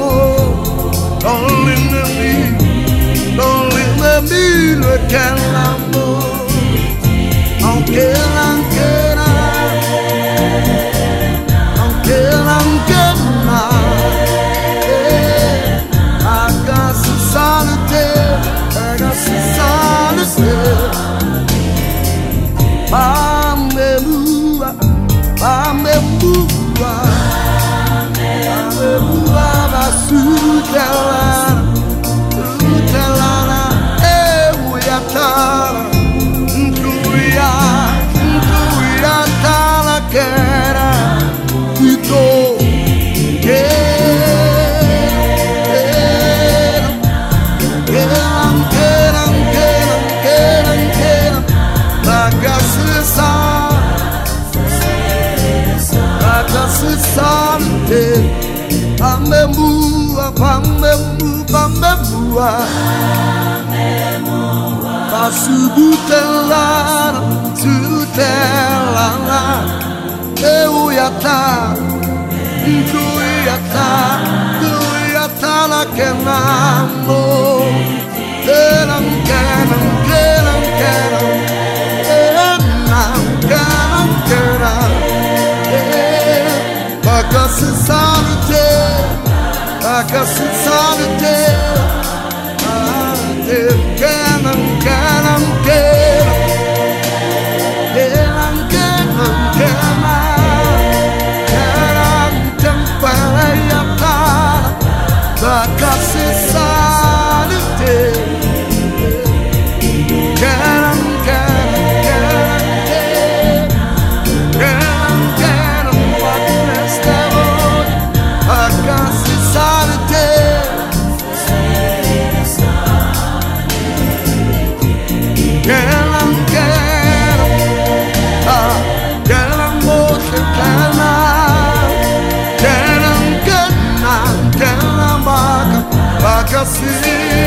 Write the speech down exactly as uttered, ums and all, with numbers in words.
Don't let me, don't let me look at l'amor. Aunque la quiera, aunque la quiera, haga su santé, haga su santé. Aleluya, aleluya, aleluya, va su telana, su telana, eh, voy a estar. Pamemua, pamemua, pamemua, pasubutelana, sutelana, euyata, incuyata, incuyata la quemamo, kelam kelam kelam kelam, kelam kelam kelam, because it's on the day. Because it's on the day. Can I'm, can I'm, can I'm, can I'm, can I'm, because it's on the day. Can I'm, can I'm, can I'm, can I'm, what is that? Because it's on the day. Can I'm, can I'm, can I'm, motion, can I'm, can I'm, can I'm, can I'm, because it's